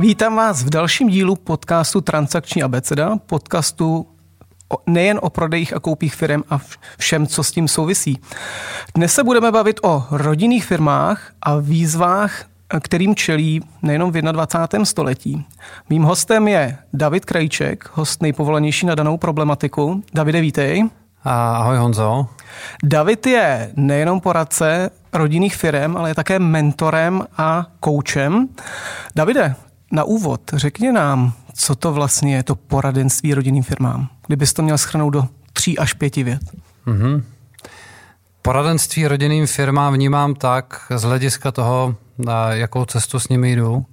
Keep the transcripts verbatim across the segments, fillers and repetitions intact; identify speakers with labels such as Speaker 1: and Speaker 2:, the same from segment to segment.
Speaker 1: Vítám vás v dalším dílu podcastu Transakční abeceda, podcastu nejen o prodejích a koupích firem a všem, co s tím souvisí. Dnes se budeme bavit o rodinných firmách a výzvách, kterým čelí nejenom v dvacátém prvním století. Mým hostem je David Krejček, host nejpovolanější na danou problematiku. Davide, vítej.
Speaker 2: Ahoj Honzo.
Speaker 1: David je nejenom poradce rodinných firem, ale je také mentorem a koučem. Davide, na úvod řekni nám, co to vlastně je to poradenství rodinným firmám, kdybys to měl shrnout do tří až pěti vět.
Speaker 2: Mm-hmm. Poradenství rodinným firmám vnímám tak z hlediska toho, jakou cestu s nimi jdu.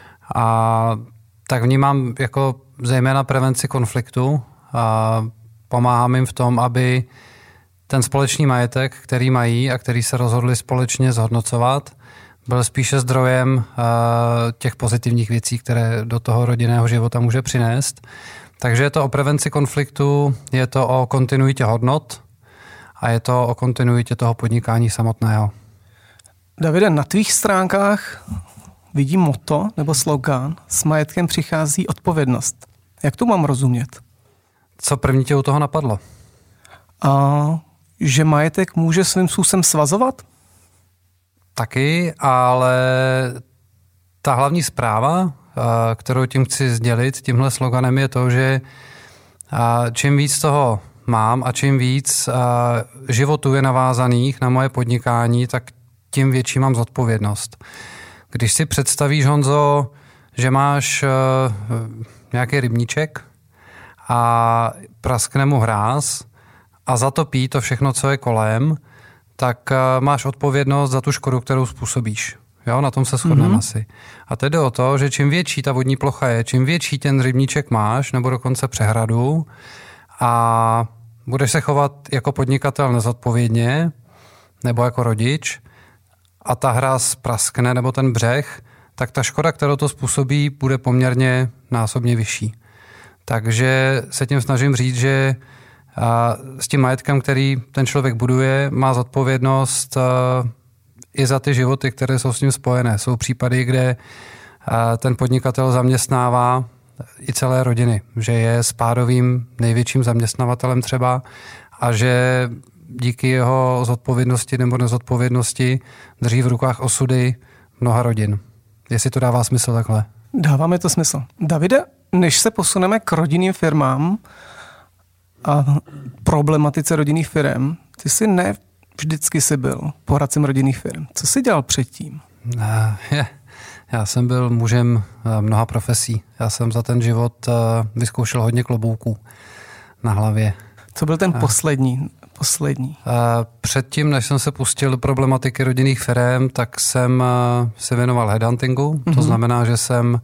Speaker 2: A tak vnímám jako zejména prevenci konfliktu a pomáhám jim v tom, aby ten společný majetek, který mají a který se rozhodli společně zhodnocovat, byl spíše zdrojem uh, těch pozitivních věcí, které do toho rodinného života může přinést. Takže je to o prevenci konfliktu, je to o kontinuitě hodnot a je to o kontinuitě toho podnikání samotného.
Speaker 1: Davide, na tvých stránkách vidím motto nebo slogan: s majetkem přichází odpovědnost. Jak to mám rozumět?
Speaker 2: Co první tě u toho napadlo?
Speaker 1: A že majetek může svým způsobem svazovat?
Speaker 2: Taky, ale ta hlavní zpráva, kterou tím chci sdělit tímhle sloganem, je to, že čím víc toho mám a čím víc životů je navázaných na moje podnikání, tak tím větší mám zodpovědnost. Když si představíš, Honzo, že máš nějaký rybníček a praskne mu hráz a zatopí to všechno, co je kolem, tak máš odpovědnost za tu škodu, kterou způsobíš. Jo, na tom se shodneme mm-hmm. asi. A teď jde o to, že čím větší ta vodní plocha je, čím větší ten rybníček máš, nebo dokonce přehradu, a budeš se chovat jako podnikatel nezodpovědně, nebo jako rodič, a ta hráz praskne, nebo ten břeh, tak ta škoda, kterou to způsobí, bude poměrně násobně vyšší. Takže se tím snažím říct, že a s tím majetkem, který ten člověk buduje, má zodpovědnost i za ty životy, které jsou s ním spojené. Jsou případy, kde ten podnikatel zaměstnává i celé rodiny, že je spádovým největším zaměstnavatelem třeba a že díky jeho zodpovědnosti nebo nezodpovědnosti drží v rukách osudy mnoha rodin. Jestli to dává smysl takhle?
Speaker 1: Dáváme to smysl. Davide, než se posuneme k rodinným firmám a problematice rodinných firm, ty jsi ne vždycky jsi byl poradcem rodinných firm. Co jsi dělal předtím?
Speaker 2: Já jsem byl mužem mnoha profesí. Já jsem za ten život vyzkoušel hodně klobouků na hlavě. Co
Speaker 1: byl ten poslední? poslední?
Speaker 2: Předtím, než jsem se pustil do problematiky rodinných firm, tak jsem se věnoval headhuntingu. Mm-hmm. To znamená, že jsem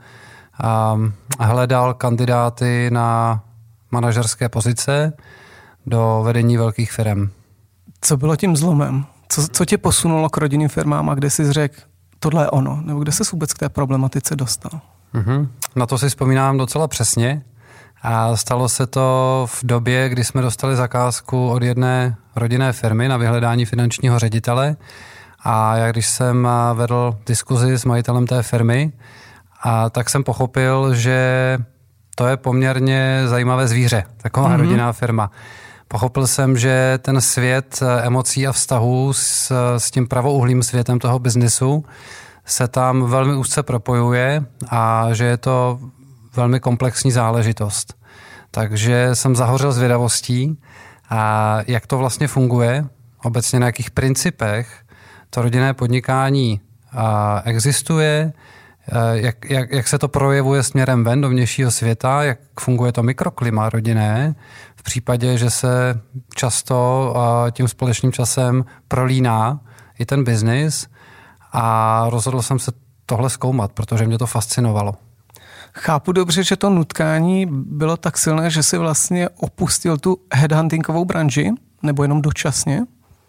Speaker 2: hledal kandidáty na manažerské pozice do vedení velkých firm.
Speaker 1: Co bylo tím zlomem? Co, co tě posunulo k rodinným firmám a kde jsi řekl, tohle je ono? Nebo kde jsi vůbec k té problematice dostal?
Speaker 2: Mm-hmm. Na to si vzpomínám docela přesně. A stalo se to v době, kdy jsme dostali zakázku od jedné rodinné firmy na vyhledání finančního ředitele. A já, když jsem vedl diskuzi s majitelem té firmy, a tak jsem pochopil, že to je poměrně zajímavé zvíře, taková mm-hmm. rodinná firma. Pochopil jsem, že ten svět emocí a vztahů s, s tím pravouhlým světem toho biznisu se tam velmi úzce propojuje a že je to velmi komplexní záležitost. Takže jsem zahořel zvědavostí, a jak to vlastně funguje, obecně na jakých principech to rodinné podnikání existuje, Jak, jak, jak se to projevuje směrem ven do vnějšího světa, jak funguje to mikroklima rodinné, v případě, že se často tím společným časem prolíná i ten biznis, a rozhodl jsem se tohle zkoumat, protože mě to fascinovalo.
Speaker 1: Chápu dobře, že to nutkání bylo tak silné, že si vlastně opustil tu headhuntingovou branži, nebo jenom dočasně?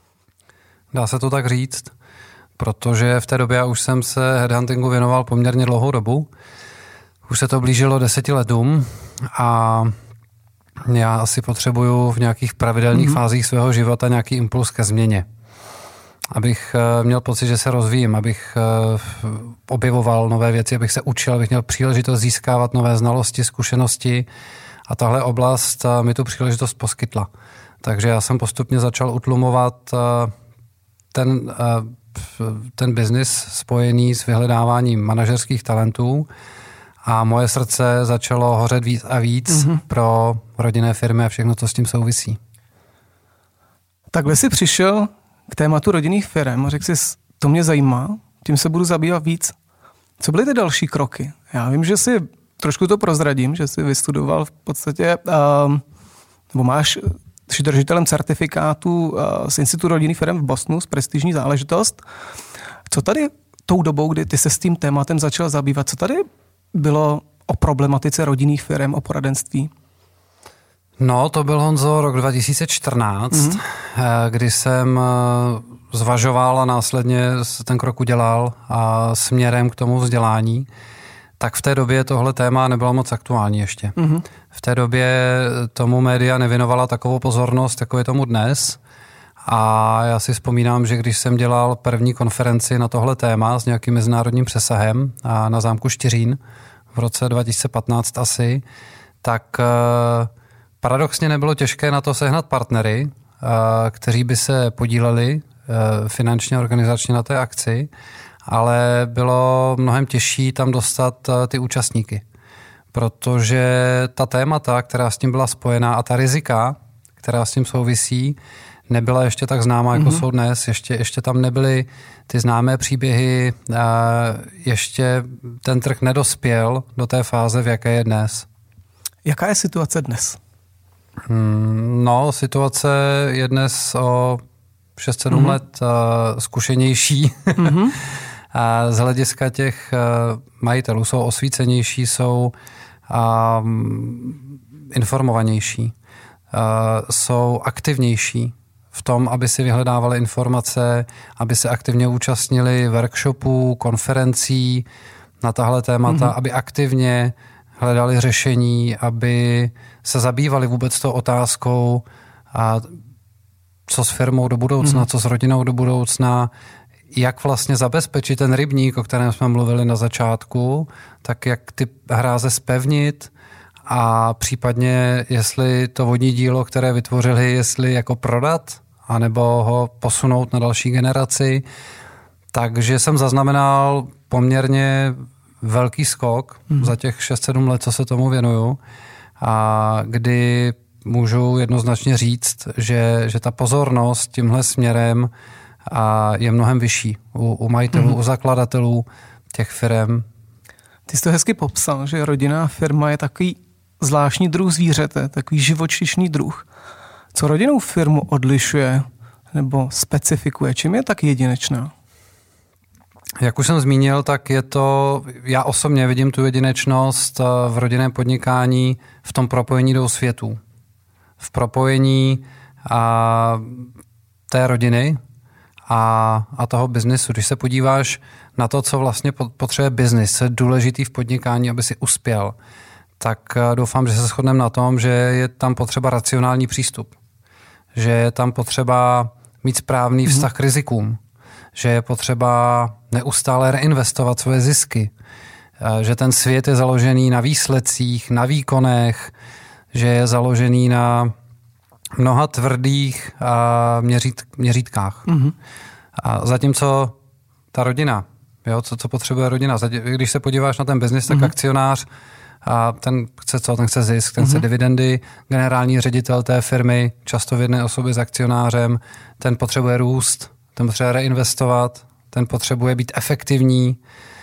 Speaker 2: Dá se to tak říct. Protože v té době už jsem se headhuntingu věnoval poměrně dlouhou dobu. Už se to blížilo deseti letům a já asi potřebuju v nějakých pravidelných mm-hmm. fázích svého života nějaký impuls ke změně. abych měl pocit, že se rozvíjím, abych objevoval nové věci, abych se učil, abych měl příležitost získávat nové znalosti, zkušenosti a tahle oblast mi tu příležitost poskytla. Takže já jsem postupně začal utlumovat ten, ten biznis spojený s vyhledáváním manažerských talentů a moje srdce začalo hořet víc a víc mm-hmm. pro rodinné firmy a všechno, co s tím souvisí.
Speaker 1: Takhle jsi přišel k tématu rodinných firm a řekl jsi, to mě zajímá, tím se budu zabývat víc. Co byly ty další kroky? Já vím, že jsi, trošku to prozradím, že jsi vystudoval v podstatě, um, nebo máš, jsi držitelem certifikátu uh, z Institutu rodinných firm v Bostonu, z prestižní záležitost. Co tady tou dobou, kdy ty se s tím tématem začal zabývat, co tady bylo o problematice rodinných firm, o poradenství?
Speaker 2: No, to byl, Honzo, rok dva tisíce čtrnáct, mm-hmm. kdy jsem zvažoval a následně ten krok udělal a směrem k tomu vzdělání. Tak v té době tohle téma nebylo moc aktuální ještě. Mm-hmm. V té době tomu média nevěnovala takovou pozornost, jako je tomu dnes. A já si vzpomínám, že když jsem dělal první konferenci na tohle téma s nějakým mezinárodním přesahem a na zámku Štiřín v roce dva tisíce patnáct asi, tak paradoxně nebylo těžké na to sehnat partnery, kteří by se podíleli finančně, organizačně na té akci, ale bylo mnohem těžší tam dostat ty účastníky, protože ta témata, která s tím byla spojená a ta rizika, která s tím souvisí, nebyla ještě tak známá, jako mm-hmm. jsou dnes. Ještě, ještě tam nebyly ty známé příběhy, ještě ten trh nedospěl do té fáze, v jaké je dnes.
Speaker 1: Jaká je situace dnes?
Speaker 2: No, situace je dnes o šest sedm mm-hmm. let uh, zkušenější. Mm-hmm. A z hlediska těch uh, majitelů jsou osvícenější, jsou um, informovanější, uh, jsou aktivnější v tom, aby si vyhledávali informace, aby se aktivně účastnili workshopů, konferencí na tahle témata, mm-hmm. aby aktivně hledali řešení, aby se zabývali vůbec tou otázkou, a co s firmou do budoucna, mm. co s rodinou do budoucna, jak vlastně zabezpečit ten rybník, o kterém jsme mluvili na začátku, tak jak ty hráze zpevnit a případně, jestli to vodní dílo, které vytvořili, jestli jako prodat, anebo ho posunout na další generaci. Takže jsem zaznamenal poměrně velký skok mm. za těch šest sedm let, co se tomu věnuju, a kdy můžu jednoznačně říct, že, že ta pozornost tímhle směrem a je mnohem vyšší u, u majitelů, mm. u zakladatelů těch firem.
Speaker 1: Ty jsi to hezky popsal, že rodinná firma je takový zvláštní druh zvířete, takový živočišný druh. Co rodinnou firmu odlišuje nebo specifikuje? Čím je tak jedinečná?
Speaker 2: Jak už jsem zmínil, tak je to, já osobně vidím tu jedinečnost v rodinném podnikání v tom propojení dvou světů. V propojení a, té rodiny a, a toho biznesu. Když se podíváš na to, co vlastně potřebuje biznis, co je důležitý v podnikání, aby si uspěl, tak doufám, že se shodneme na tom, že je tam potřeba racionální přístup. Že je tam potřeba mít správný vztah k rizikům. Že je potřeba neustále reinvestovat svoje zisky. Že ten svět je založený na výsledcích, na výkonech, že je založený na mnoha tvrdých měřít, měřítkách. Mm-hmm. A zatímco ta rodina, jo, co, co potřebuje rodina, když se podíváš na ten biznis, tak mm-hmm. akcionář, a ten chce co? Ten chce zisk, ten mm-hmm. chce dividendy, generální ředitel té firmy, často v jedné osobě s akcionářem, ten potřebuje růst, ten potřebuje reinvestovat, ten potřebuje být efektivní.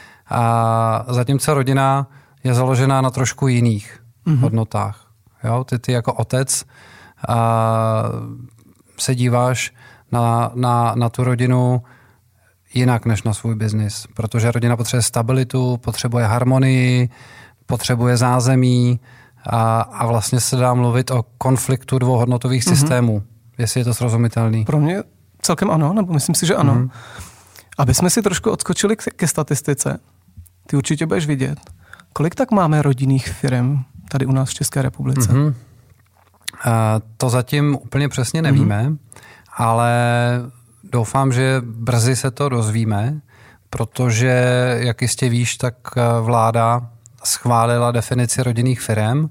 Speaker 2: A zatímco rodina je založená na trošku jiných mm-hmm. hodnotách. Jo? Ty, ty jako otec a se díváš na, na, na tu rodinu jinak než na svůj biznis, protože rodina potřebuje stabilitu, potřebuje harmonii, potřebuje zázemí a, a vlastně se dá mluvit o konfliktu dvou hodnotových mm-hmm. systémů, jestli je to srozumitelný.
Speaker 1: Pro mě celkem ano, nebo myslím si, že ano. Mm-hmm. Aby jsme si trošku odskočili ke, ke statistice, ty určitě budeš vidět, kolik tak máme rodinných firm tady u nás v České republice?
Speaker 2: Mm-hmm. To zatím úplně přesně nevíme, mm-hmm. ale doufám, že brzy se to dozvíme, protože, jak jistě víš, tak vláda schválila definici rodinných firem,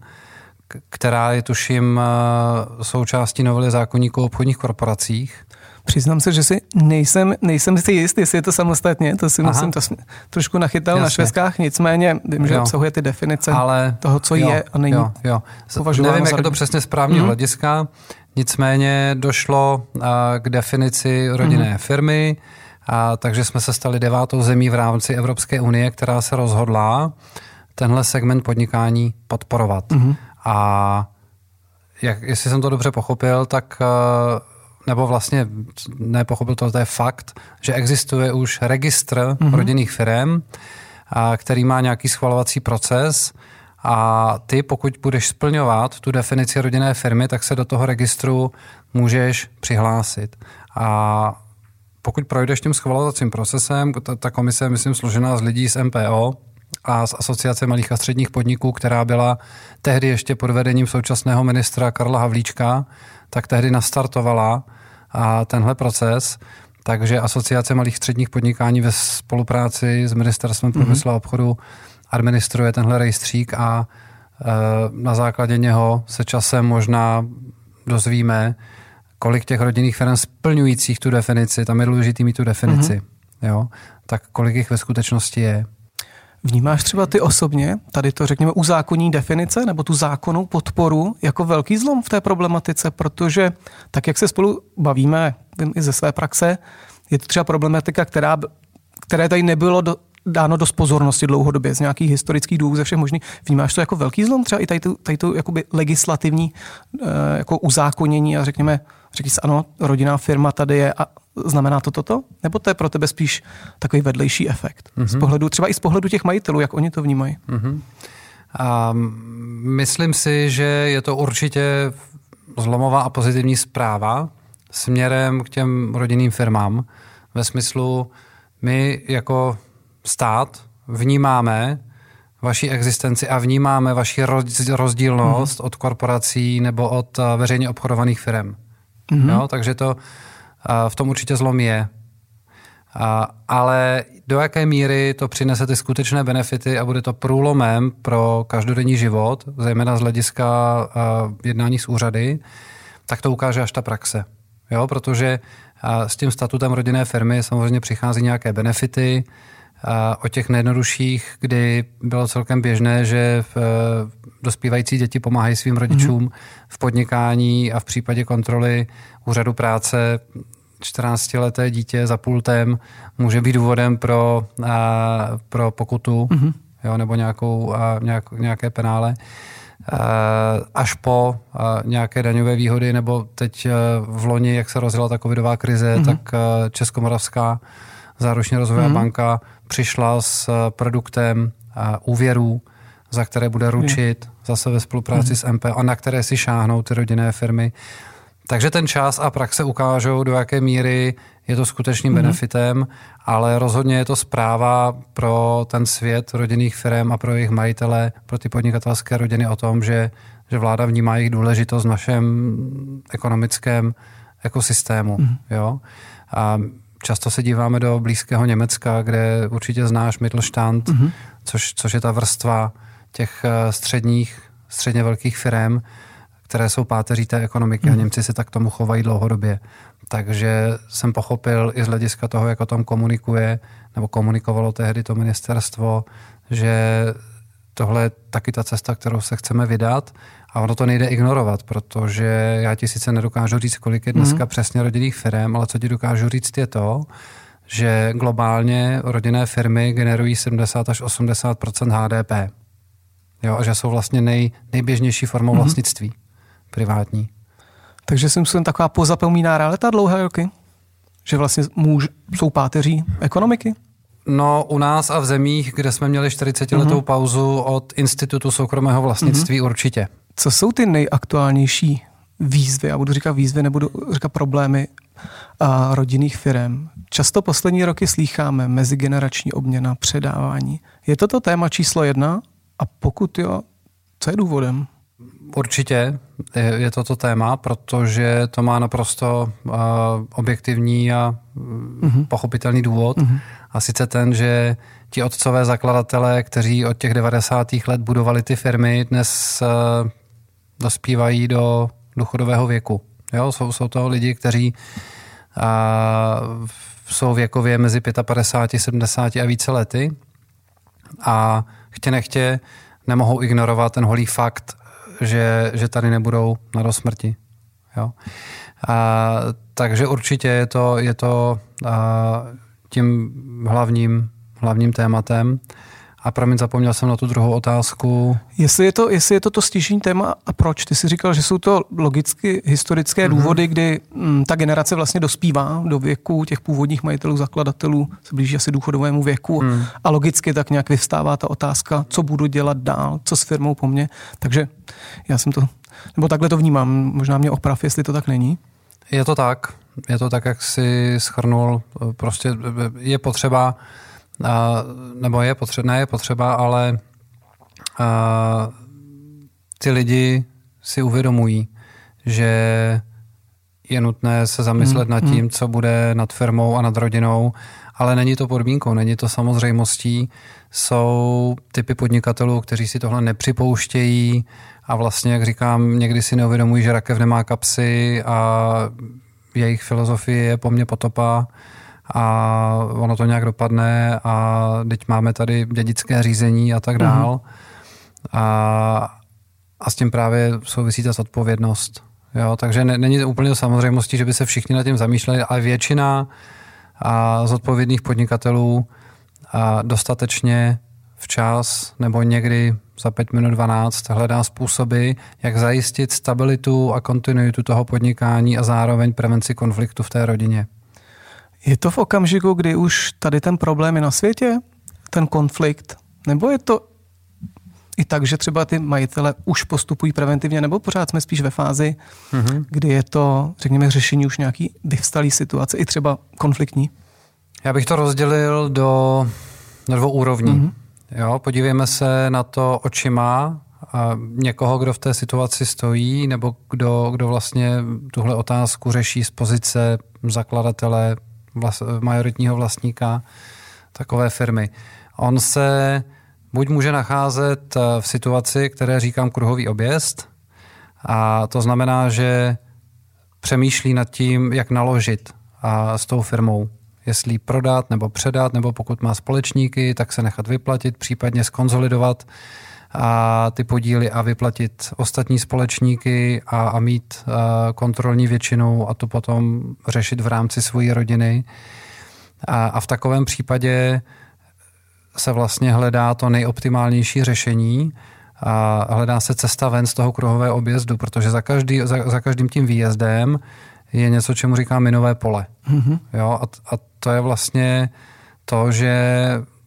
Speaker 2: která je tuším součástí novely zákoníku o obchodních korporacích.
Speaker 1: Přiznám se, že si nejsem, nejsem si jist, jestli je to samostatně, to si Aha. musím to trošku nachytal Jasně. na švestkách, nicméně vím, že jo. obsahuje ty definice Ale, toho, co jo, je a není
Speaker 2: jo, jo. Nevím, jak je to přesně z právního mm-hmm. hlediska, nicméně došlo uh, k definici rodinné mm-hmm. firmy, a, takže jsme se stali devátou zemí v rámci Evropské unie, která se rozhodla tenhle segment podnikání podporovat. Mm-hmm. A jak, jestli jsem to dobře pochopil, tak uh, nebo vlastně nepochopil to, to je fakt, že existuje už registr mm-hmm. rodinných firem, a, který má nějaký schvalovací proces a ty, pokud budeš splňovat tu definici rodinné firmy, tak se do toho registru můžeš přihlásit. A pokud projdeš tím schvalovacím procesem, ta, ta komise je, myslím, složená z lidí z M P O a z Asociace malých a středních podniků, která byla tehdy ještě pod vedením současného ministra Karla Havlíčka, tak tehdy nastartovala a tenhle proces, takže Asociace malých středních podnikání ve spolupráci s Ministerstvem mm-hmm. průmyslu a obchodu administruje tenhle rejstřík a e, na základě něho se časem možná dozvíme, kolik těch rodinných firm splňujících tu definici, tam je důležitý mít tu definici, mm-hmm. jo, tak kolik jich ve skutečnosti je.
Speaker 1: Vnímáš třeba ty osobně, tady to řekněme uzákonní definice nebo tu zákonnou podporu jako velký zlom v té problematice, protože tak, jak se spolu bavíme, vím i ze své praxe, je to třeba problematika, která, které tady nebylo do, dáno dost pozornosti dlouhodobě z nějakých historických důvodů, ze všech možných. Vnímáš to jako velký zlom třeba i tady tu, tady tu jakoby legislativní jako uzákonění a řekněme, řekni si, ano, rodinná firma tady je a znamená to toto? Nebo to je pro tebe spíš takový vedlejší efekt? Mm-hmm. Z pohledu, třeba i z pohledu těch majitelů, jak oni to vnímají?
Speaker 2: Mm-hmm. A myslím si, že je to určitě zlomová a pozitivní zpráva směrem k těm rodinným firmám. Ve smyslu, my jako stát vnímáme vaši existenci a vnímáme vaši rozdílnost mm-hmm. od korporací nebo od veřejně obchodovaných firm. Mm-hmm. Jo, takže to v tom určitě zlom je. Ale do jaké míry to přinese ty skutečné benefity a bude to průlomem pro každodenní život, zejména z hlediska jednání s úřady, tak to ukáže až ta praxe. Jo, protože s tím statutem rodinné firmy samozřejmě přichází nějaké benefity. O těch nejjednodušších, kdy bylo celkem běžné, že dospívající děti pomáhají svým rodičům mm-hmm. v podnikání a v případě kontroly úřadu práce čtrnáctileté dítě za pultem může být důvodem pro, a, pro pokutu mm-hmm. jo, nebo nějakou, a, nějak, nějaké penále. A, až po a, nějaké daňové výhody, nebo teď a, v loni, jak se rozjela ta covidová krize, mm-hmm. tak a, Českomoravská záruční rozvojová mm-hmm. banka přišla s produktem a, úvěrů, za které bude ručit, mm. zase ve spolupráci mm. s M P a na které si šáhnou ty rodinné firmy. Takže ten čas a praxe ukážou, do jaké míry je to skutečným mm. benefitem, ale rozhodně je to zpráva pro ten svět rodinných firm a pro jejich majitele, pro ty podnikatelské rodiny o tom, že, že vláda vnímá jejich důležitost v našem ekonomickém ekosystému. Mm. Jo? A často se díváme do blízkého Německa, kde určitě znáš Mittelstand, mm-hmm. což, což je ta vrstva těch středních, středně velkých firem, které jsou páteří té ekonomiky mm. a Němci se tak tomu chovají dlouhodobě. Takže jsem pochopil i z hlediska toho, jak o tom komunikuje, nebo komunikovalo tehdy to ministerstvo, že tohle je taky ta cesta, kterou se chceme vydat a ono to nejde ignorovat, protože já ti sice nedokážu říct, kolik je dneska mm. přesně rodinných firm, ale co ti dokážu říct je to, že globálně rodinné firmy generují sedmdesát až osmdesát procent H D P. Jo, a že jsou vlastně nej, nejběžnější formou mm-hmm. vlastnictví privátní.
Speaker 1: Takže si myslím taková pozapomíná realita dlouhé roky? Že vlastně muž, jsou páteří ekonomiky?
Speaker 2: No, u nás a v zemích, kde jsme měli čtyřicetiletou mm-hmm. pauzu od Institutu soukromého vlastnictví mm-hmm. určitě.
Speaker 1: Co jsou ty nejaktuálnější výzvy, já budu říkat výzvy, nebudu říkat problémy a rodinných firem? Často poslední roky slýcháme mezigenerační obměna, předávání. Je toto téma číslo jedna? A pokud jo, co je důvodem?
Speaker 2: Určitě. je, je toto téma, protože to má naprosto uh, objektivní a uh, pochopitelný důvod. Uh-huh. A sice ten, že ti otcové zakladatelé, kteří od těch devadesátých let budovali ty firmy, dnes uh, dospívají do důchodového věku. Jo? Jsou, jsou to lidi, kteří uh, jsou věkově mezi padesát pět, sedmdesát a více lety a chtě nechtě nemohou ignorovat ten holý fakt, že, že tady nebudou na do smrti. Jo? A, takže určitě je to, je to a, tím hlavním, hlavním tématem. A promiň, zapomněl jsem na tu druhou otázku.
Speaker 1: Jestli je to, jestli je to, to stěžení téma a proč? Ty jsi říkal, že jsou to logicky historické mm-hmm. důvody, kdy m, ta generace vlastně dospívá do věku těch původních majitelů, zakladatelů, se blíží asi důchodovému věku mm. a logicky tak nějak vyvstává ta otázka, co budu dělat dál, co s firmou po mně. Takže já jsem to, nebo takhle to vnímám, možná mě oprav, jestli to tak není.
Speaker 2: Je to tak, je to tak, jak jsi shrnul, prostě je potřeba Uh, nebo je potřeba, ne je potřeba, ale uh, ty lidi si uvědomují, že je nutné se zamyslet mm, nad tím, mm. co bude nad firmou a nad rodinou, ale není to podmínkou, není to samozřejmostí. Jsou typy podnikatelů, kteří si tohle nepřipouštějí a vlastně, jak říkám, někdy si neuvědomují, že rakev nemá kapsy a jejich filozofie je po mně potopa a ono to nějak dopadne a teď máme tady dědické řízení a tak dál. Mm-hmm. A, a s tím právě souvisí ta zodpovědnost. Jo, takže ne, není to úplně samozřejmostí, že by se všichni nad tím zamýšleli, ale většina a zodpovědných podnikatelů a dostatečně včas nebo někdy za pět minut dvanáct hledá způsoby, jak zajistit stabilitu a kontinuitu toho podnikání a zároveň prevenci konfliktu v té rodině.
Speaker 1: Je to v okamžiku, kdy už tady ten problém je na světě, ten konflikt, nebo je to i tak, že třeba ty majitele už postupují preventivně, nebo pořád jsme spíš ve fázi, mm-hmm. kdy je to, řekněme, řešení už nějaký vyvstalý situace, i třeba konfliktní?
Speaker 2: Já bych to rozdělil do, do dvou úrovní. Mm-hmm. Jo, podívejme se na to očima a někoho, kdo v té situaci stojí, nebo kdo, kdo vlastně tuhle otázku řeší z pozice zakladatele, vlast, majoritního vlastníka takové firmy. On se buď může nacházet v situaci, které říkám kruhový objezd, a to znamená, že přemýšlí nad tím, jak naložit a s tou firmou. Jestli prodat nebo předat, nebo pokud má společníky, tak se nechat vyplatit, případně skonsolidovat a ty podíly a vyplatit ostatní společníky a, a mít a, kontrolní většinu a to potom řešit v rámci své rodiny. A, a v takovém případě se vlastně hledá to nejoptimálnější řešení a hledá se cesta ven z toho kruhového objezdu, protože za, každý, za, za každým tím výjezdem je něco, čemu říká minové pole. Mm-hmm. Jo, a, a to je vlastně to, že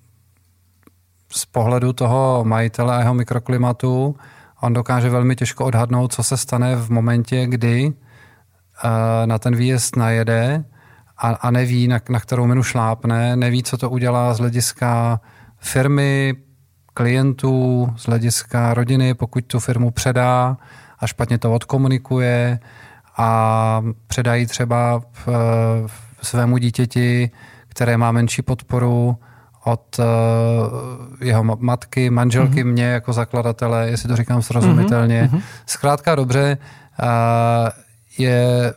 Speaker 2: z pohledu toho majitele a jeho mikroklimatu on dokáže velmi těžko odhadnout, co se stane v momentě, kdy uh, na ten výjezd najede a, a neví, na, na kterou minu šlápne, neví, co to udělá z hlediska firmy, klientů, z hlediska rodiny, pokud tu firmu předá a špatně to odkomunikuje a předají třeba v, v svému dítěti, které má menší podporu od uh, jeho matky, manželky, mm-hmm. mě jako zakladatele, jestli to říkám srozumitelně. Mm-hmm. Zkrátka dobře, uh, je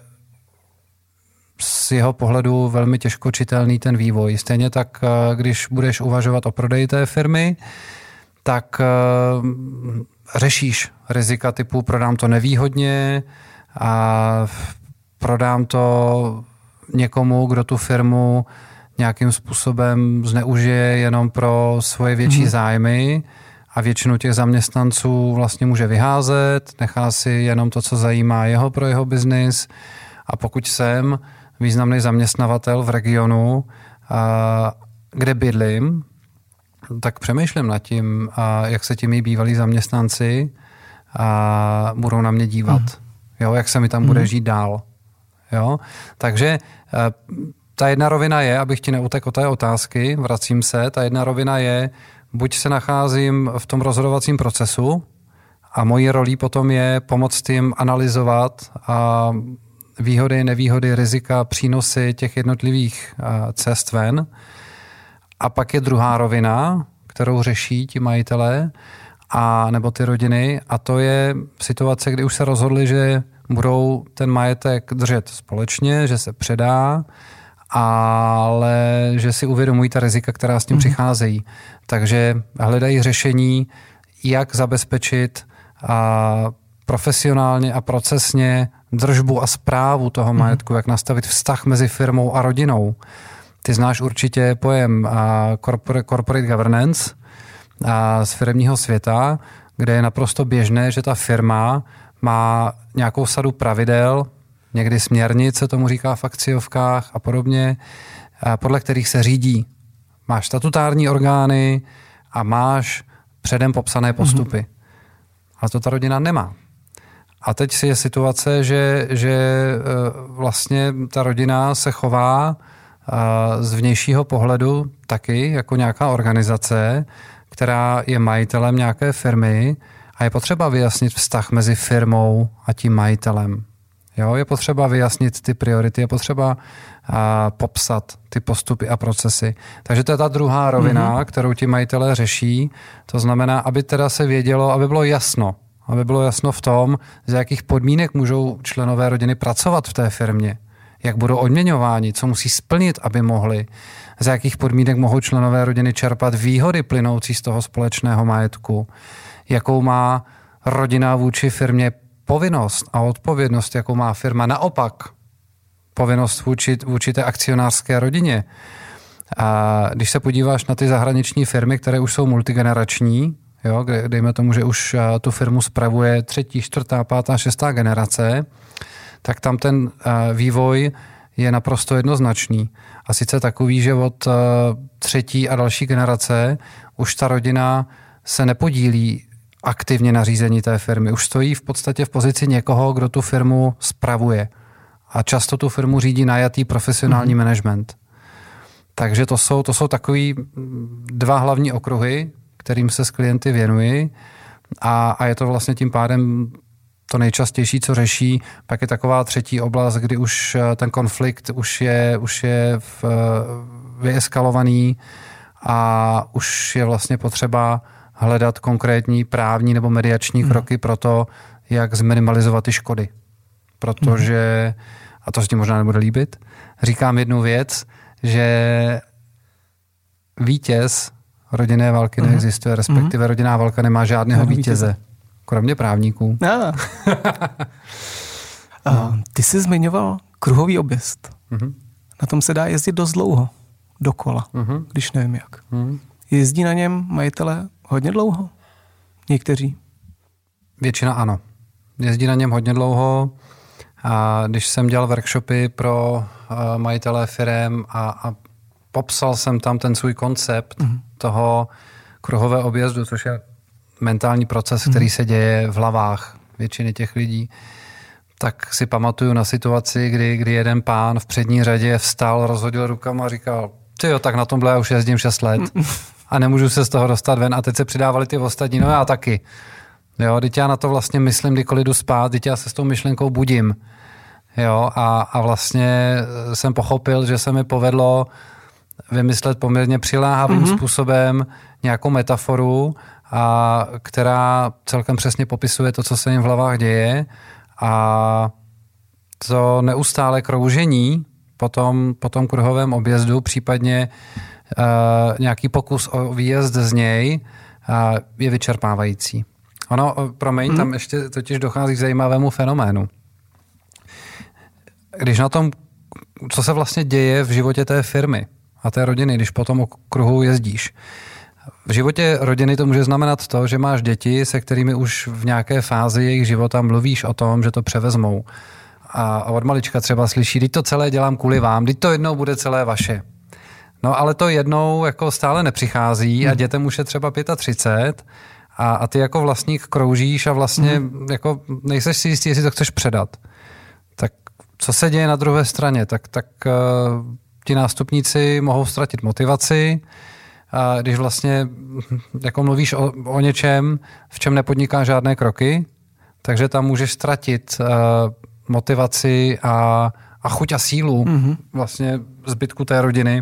Speaker 2: z jeho pohledu velmi těžko čitelný ten vývoj. Stejně tak, uh, když budeš uvažovat o prodeji té firmy, tak uh, řešíš rizika typu prodám to nevýhodně a prodám to někomu, kdo tu firmu nějakým způsobem zneužije jenom pro svoje větší mm-hmm. zájmy a většinu těch zaměstnanců vlastně může vyházet, nechá si jenom to, co zajímá jeho pro jeho biznis a pokud jsem významný zaměstnavatel v regionu, kde bydlím, tak přemýšlím nad tím, jak se ti mý bývalí zaměstnanci budou na mě dívat. Mm-hmm. Jo, jak se mi tam mm-hmm. bude žít dál. Jo? Takže ta jedna rovina je, abych ti neutekl od té otázky, vracím se, ta jedna rovina je, buď se nacházím v tom rozhodovacím procesu A mojí rolí potom je pomoct jim analyzovat a výhody, nevýhody, rizika, přínosy těch jednotlivých cest ven. A pak je druhá rovina, kterou řeší ti majitelé a nebo ty rodiny, a to je situace, kdy už se rozhodli, že budou ten majetek držet společně, že se předá, ale že si uvědomují ta rizika, která s tím mm. přicházejí. Takže hledají řešení, jak zabezpečit a profesionálně a procesně držbu a správu toho majetku, mm. jak nastavit vztah mezi firmou a rodinou. Ty znáš určitě pojem corporate, corporate governance a z firemního světa, kde je naprosto běžné, že ta firma má nějakou sadu pravidel, někdy směrnice, tomu říká v akciovkách a podobně, a podle kterých se řídí. Máš statutární orgány a máš předem popsané postupy. Mm-hmm. A to ta rodina nemá. A teď si je situace, že, že vlastně ta rodina se chová z vnějšího pohledu taky jako nějaká organizace, která je majitelem nějaké firmy a je potřeba vyjasnit vztah mezi firmou a tím majitelem. Jo, je potřeba vyjasnit ty priority, je potřeba a, popsat ty postupy a procesy. Takže to je ta druhá rovina, mm-hmm. kterou ti majitelé řeší. To znamená, aby teda se vědělo, aby bylo jasno. Aby bylo jasno v tom, z jakých podmínek můžou členové rodiny pracovat v té firmě. Jak budou odměňováni, co musí splnit, aby mohli. Z jakých podmínek mohou členové rodiny čerpat výhody plynoucí z toho společného majetku. Jakou má rodina vůči firmě povinnost a odpovědnost, jakou má firma naopak. Povinnost vůči, vůči té akcionářské rodině. A když se podíváš na ty zahraniční firmy, které už jsou multigenerační, jo, kde, dejme tomu, že už tu firmu spravuje třetí, čtvrtá, pátá, šestá generace, tak tam ten vývoj je naprosto jednoznačný. A sice takový, že od třetí a další generace už ta rodina se nepodílí aktivně na řízení té firmy. Už stojí v podstatě v pozici někoho, kdo tu firmu spravuje. A často tu firmu řídí najatý profesionální mm-hmm. management. Takže to jsou, to jsou takový dva hlavní okruhy, kterým se s klienty věnuji. A, a je to vlastně tím pádem to nejčastější, co řeší. Pak je taková třetí oblast, kdy už ten konflikt už je, už je v, vyeskalovaný a už je vlastně potřeba hledat konkrétní právní nebo mediační mm. kroky pro to, jak zminimalizovat ty škody. Protože, mm. a to se ti možná nebude líbit, říkám jednu věc, že vítěz rodinné války mm. neexistuje, respektive mm. rodinná válka nemá žádného Žádný vítěze. vítěze. Kromě právníků.
Speaker 1: Ah. A ty jsi zmiňoval kruhový objezd. Mm-hmm. Na tom se dá jezdit dost dlouho. Dokola, mm-hmm. když nevím jak. Mm-hmm. Jezdí na něm majitelé hodně dlouho? Někteří?
Speaker 2: Většina ano. Jezdí na něm hodně dlouho. A když jsem dělal workshopy pro majitele firem a, a popsal jsem tam ten svůj koncept mm-hmm. toho kruhového objezdu, což je mentální proces, který mm-hmm. se děje v hlavách většiny těch lidí, tak si pamatuju na situaci, kdy, kdy jeden pán v přední řadě vstal, rozhodil rukama a říkal, tyjo, tak na tomhle já už jezdím šest let a nemůžu se z toho dostat ven. A teď se přidávali ty ostatní, no já taky. Jo, teď já na to vlastně myslím, kdykoliv jdu spát, teď já se s tou myšlenkou budím. Jo, a, a vlastně jsem pochopil, že se mi povedlo vymyslet poměrně přiléhavým mm-hmm. způsobem nějakou metaforu, a která celkem přesně popisuje to, co se jim v hlavách děje, a to neustále kroužení po tom, po tom kruhovém objezdu, případně uh, nějaký pokus o výjezd z něj uh, je vyčerpávající. Ono, promiň, hmm. tam ještě totiž dochází k zajímavému fenoménu. Když na tom, co se vlastně děje v životě té firmy a té rodiny, když po tom kruhu jezdíš. V životě rodiny to může znamenat to, že máš děti, se kterými už v nějaké fázi jejich života mluvíš o tom, že to převezmou. A od malička třeba slyší, teď to celé dělám kvůli vám, teď to jednou bude celé vaše. No ale to jednou jako stále nepřichází a dětem už je třeba třicet pět a, a ty jako vlastník kroužíš a vlastně hmm. jako nejseš si jistý, jestli to chceš předat. Tak co se děje na druhé straně? Tak, tak uh, ti nástupníci mohou ztratit motivaci, když vlastně jako mluvíš o, o něčem, v čem nepodniká žádné kroky, takže tam můžeš ztratit uh, motivaci a, a chuť a sílu mm-hmm. vlastně zbytku té rodiny.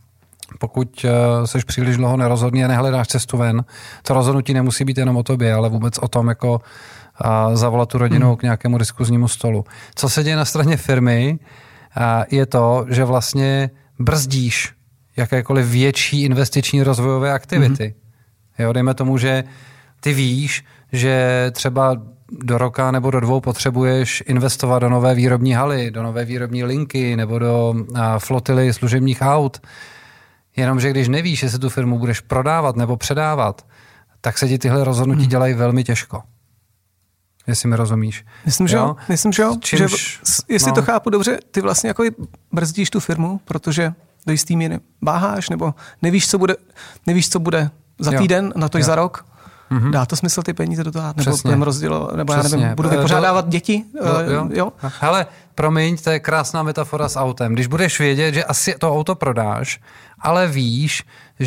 Speaker 2: Pokud uh, seš příliš dlouho nerozhodný a nehledáš cestu ven, to rozhodnutí nemusí být jenom o tobě, ale vůbec o tom, jako uh, zavolat tu rodinu mm. k nějakému diskuznímu stolu. Co se děje na straně firmy, uh, je to, že vlastně brzdíš jakékoliv větší investiční rozvojové aktivity. Mm. Jo, dejme tomu, že ty víš, že třeba do roka nebo do dvou potřebuješ investovat do nové výrobní haly, do nové výrobní linky nebo do uh, flotily služebních aut. Jenomže když nevíš, jestli tu firmu budeš prodávat nebo předávat, tak se ti tyhle rozhodnutí hmm. dělají velmi těžko. Jestli mi rozumíš.
Speaker 1: Myslím, že jo. Myslím, že jo. Čímž, že, jestli no. to chápu dobře, ty vlastně jako brzdíš tu firmu, protože do jistý míry váháš, nebo nevíš, co bude, nevíš, co bude za týden, jo. na to i za rok. Mm-hmm. Dá to smysl ty peníze do toho? Nebo budeme rozdělovat, nebo Přesně. já nevím, budu vypořádávat děti?
Speaker 2: Jo, jo. jo? Hele, promiň, to je krásná metafora s autem. Když budeš vědět, že asi to auto prodáš, ale víš,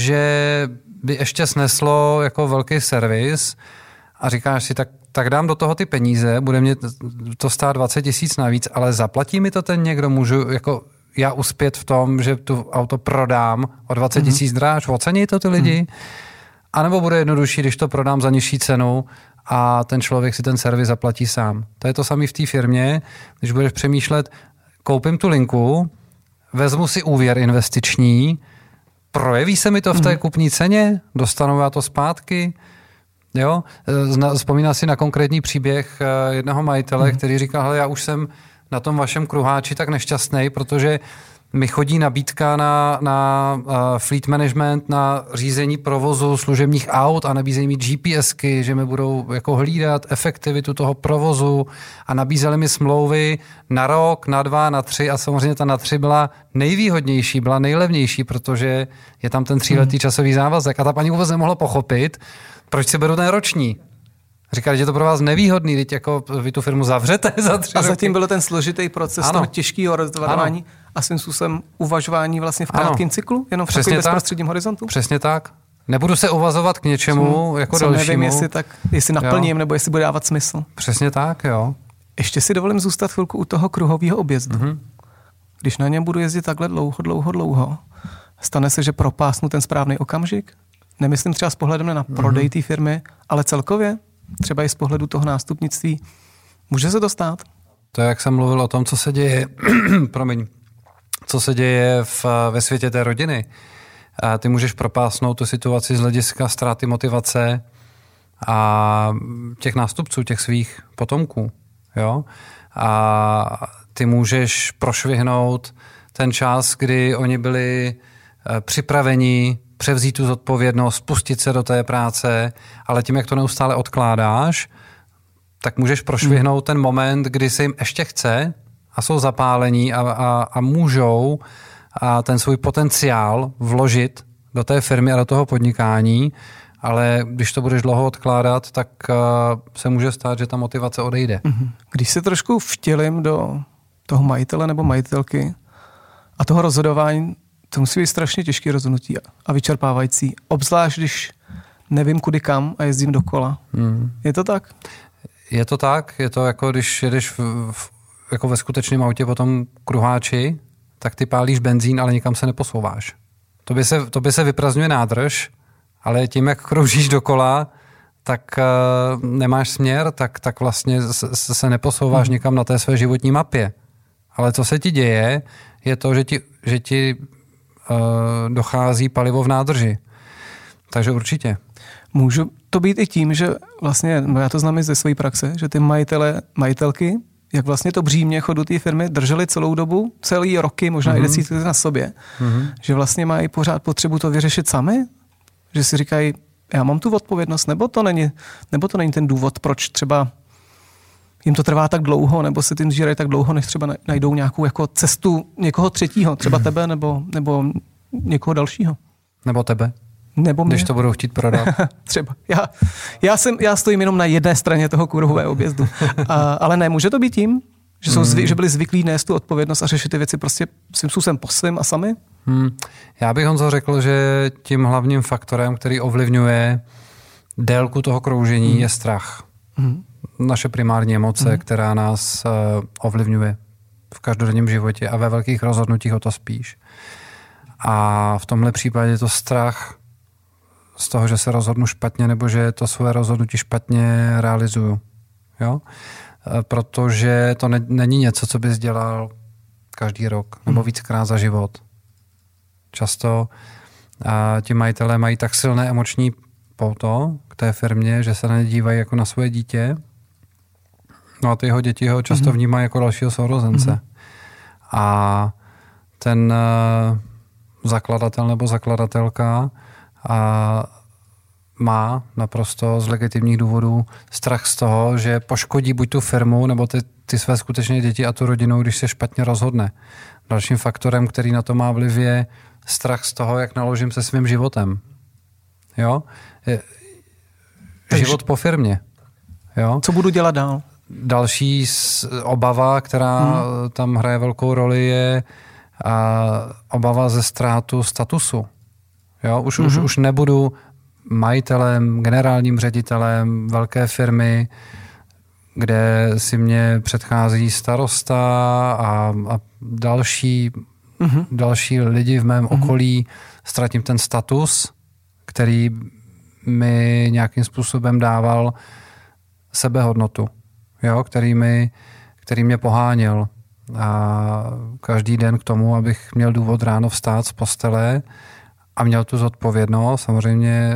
Speaker 2: že by ještě sneslo jako velký servis a říkáš si, tak, tak dám do toho ty peníze, bude mě to stát dvacet tisíc navíc, ale zaplatí mi to ten někdo, můžu jako já uspět v tom, že tu auto prodám o dvacet tisíc mm-hmm. dráž, ocení to ty lidi? Mm-hmm. A nebo bude jednodušší, když to prodám za nižší cenu a ten člověk si ten servis zaplatí sám. To je to samé v té firmě, když budeš přemýšlet, koupím tu linku, vezmu si úvěr investiční, projeví se mi to v té kupní ceně, dostanu já to zpátky. Jo? Vzpomíná si na konkrétní příběh jednoho majitele, který říkal, hele, já už jsem na tom vašem kruháči tak nešťastný, protože mi chodí nabídka na, na uh, fleet management, na řízení provozu služebních aut a nabízejí mi GPSky, že mi budou jako hlídat efektivitu toho provozu a nabízeli mi smlouvy na rok, na dva, na tři a samozřejmě ta na tři byla nejvýhodnější, byla nejlevnější, protože je tam ten tříletý mm. časový závazek a ta paní vůbec nemohla pochopit, proč si beru ten roční. Říkali, že to pro vás nevýhodný, teď jako vy tu firmu zavřete za tři
Speaker 1: A
Speaker 2: roky.
Speaker 1: zatím byl ten složitý proces ano. toho těžkého rozhodování a svým způsobem uvažování vlastně v krátkém cyklu, jenom v takovém bezprostředním horizontu.
Speaker 2: Přesně tak. Nebudu se uvazovat k něčemu co, jako
Speaker 1: co
Speaker 2: dalšímu.
Speaker 1: Nevím, jestli, tak, jestli naplním, jo. nebo jestli bude dávat smysl.
Speaker 2: Přesně tak, jo.
Speaker 1: Ještě si dovolím zůstat chvilku u toho kruhového objezdu. Mm-hmm. Když na něm budu jezdit takhle dlouho, dlouho, dlouho, stane se, že propásnu ten správný okamžik? Nemyslím třeba s pohledem na prodej mm-hmm. té firmy, ale celkově? Třeba i z pohledu toho nástupnictví. Může se to stát?
Speaker 2: To je, jak jsem mluvil o tom, co se děje, promiň, co se děje v, ve světě té rodiny. A ty můžeš propásnout tu situaci z hlediska ztráty motivace a těch nástupců, těch svých potomků. Jo? A ty můžeš prošvihnout ten čas, kdy oni byli připraveni převzít tu zodpovědnost, pustit se do té práce, ale tím, jak to neustále odkládáš, tak můžeš prošvihnout ten moment, kdy se jim ještě chce a jsou zapálení a, a, a můžou a ten svůj potenciál vložit do té firmy a do toho podnikání, ale když to budeš dlouho odkládat, tak uh, se může stát, že ta motivace odejde.
Speaker 1: Když se trošku vtělím do toho majitele nebo majitelky a toho rozhodování, to musí být strašně těžké rozhodnutí a vyčerpávající. Obzvlášť, když nevím kudy kam a jezdím dokola. Hmm. Je to tak?
Speaker 2: Je to tak. Je to jako když jedeš v, v, jako ve skutečném autě po tom kruháči, tak ty pálíš benzín, ale nikam se neposouváš. To by se, to by se vyprazňuje nádrž, ale tím, jak kroužíš dokola, tak uh, nemáš směr, tak, tak vlastně se, se neposouváš hmm. nikam na té své životní mapě. Ale co se ti děje, je to, že ti, že ti dochází palivo v nádrži. Takže určitě.
Speaker 1: Můžu to být i tím, že vlastně, já to znám i ze své praxe, že ty majitele, majitelky, jak vlastně to břímě chodu té firmy drželi celou dobu, celý roky, možná mm-hmm. i desítky na sobě, mm-hmm. že vlastně mají pořád potřebu to vyřešit sami, že si říkají, já mám tu odpovědnost, nebo to není, nebo to není ten důvod, proč třeba jim to trvá tak dlouho, nebo se tím zžírají tak dlouho, než třeba najdou nějakou jako cestu někoho třetího, třeba tebe, nebo, nebo někoho dalšího.
Speaker 2: Nebo tebe.
Speaker 1: Nebo mě.
Speaker 2: Když to budou chtít prodat.
Speaker 1: Třeba. Já, já, jsem, já stojím jenom na jedné straně toho kruhového objezdu. A, ale ne, může to být tím, Že, jsou zvy, že byli zvyklí nést tu odpovědnost a řešit ty věci prostě svým způsobem po svým a sami?
Speaker 2: Hmm. Já bych Honzo řekl, že tím hlavním faktorem, který ovlivňuje délku toho kroužení, hmm. je strach. Hmm. Naše primární emoce, hmm. která nás uh, ovlivňuje v každodenním životě a ve velkých rozhodnutích o to spíš. A v tomhle případě je to strach z toho, že se rozhodnu špatně nebo že to své rozhodnutí špatně realizuju. Jo? Protože to ne, není něco, co bys dělal každý rok nebo víckrát za život. Často a ti majitelé mají tak silné emoční pouto k té firmě, že se na ně dívají jako na svoje dítě. No a ty jeho děti ho často vnímají jako dalšího sourozence. Mm-hmm. A ten uh, zakladatel nebo zakladatelka a má naprosto z legitimních důvodů strach z toho, že poškodí buď tu firmu, nebo ty, ty své skutečné děti a tu rodinu, když se špatně rozhodne. Dalším faktorem, který na to má vliv, je strach z toho, jak naložím se svým životem. Jo? Je, život po firmě. Jo?
Speaker 1: Co budu dělat dál?
Speaker 2: Další obava, která hmm. tam hraje velkou roli, je a, obava ze ztrátu statusu. Jo? Už, hmm. už, už nebudu majitelem, generálním ředitelem velké firmy, kde si mě předchází starosta a, a další, uh-huh. další lidi v mém uh-huh. okolí. Ztratím ten status, který mi nějakým způsobem dával sebehodnotu, jo? Který, mi, který mě poháněl a každý den k tomu, abych měl důvod ráno vstát z postele a měl tu zodpovědnost. Samozřejmě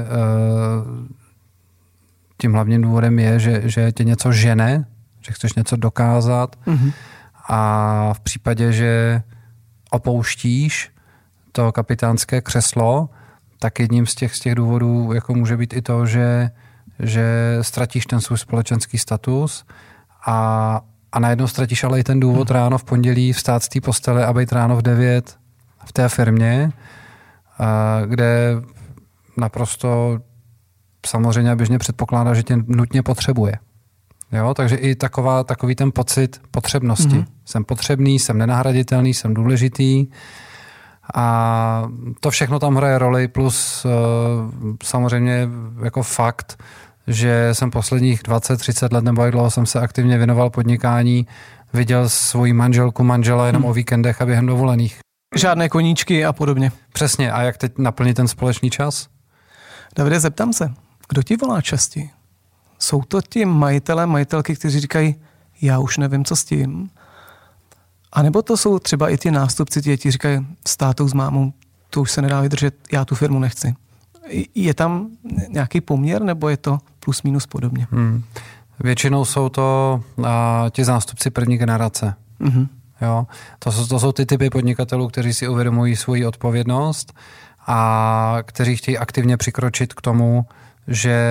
Speaker 2: tím hlavním důvodem je, že, že tě něco žene, že chceš něco dokázat mm-hmm. a v případě, že opouštíš to kapitánské křeslo, tak jedním z těch, z těch důvodů jako může být i to, že, že ztratíš ten svůj společenský status a, a najednou ztratíš ale i ten důvod mm. ráno v pondělí vstát z té postele a být ráno v devět v té firmě, kde naprosto samozřejmě běžně předpokládá, že tě nutně potřebuje. Jo? Takže i taková, takový ten pocit potřebnosti. Mm-hmm. Jsem potřebný, jsem nenahraditelný, jsem důležitý a to všechno tam hraje roli, plus uh, samozřejmě jako fakt, že jsem posledních dvacet třicet let nebo jak dlouho jsem se aktivně věnoval podnikání, viděl svoji manželku, manžela jenom mm. o víkendech a během dovolených.
Speaker 1: Žádné koníčky a podobně.
Speaker 2: Přesně. A jak teď naplnit ten společný čas?
Speaker 1: Davide, zeptám se, kdo ti volá častěji? Jsou to ti majitelé, majitelky, kteří říkají, já už nevím, co s tím? A nebo to jsou třeba i ti nástupci, ti, ti říkají, s tátou, s mámou, to už se nedá vydržet, já tu firmu nechci. Je tam nějaký poměr, nebo je to plus minus podobně? Hmm.
Speaker 2: Většinou jsou to a, ti zástupci první generace. Mm-hmm. Jo? To, jsou, to jsou ty typy podnikatelů, kteří si uvědomují svoji odpovědnost a kteří chtějí aktivně přikročit k tomu, že,